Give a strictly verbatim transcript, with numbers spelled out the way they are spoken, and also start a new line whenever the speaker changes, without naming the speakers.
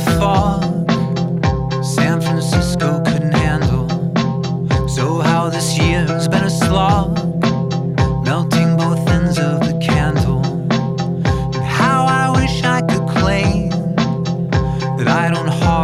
fog San Francisco couldn't handle. So how this year's been a slog, melting both ends of the candle. And how I wish I could claim that I don't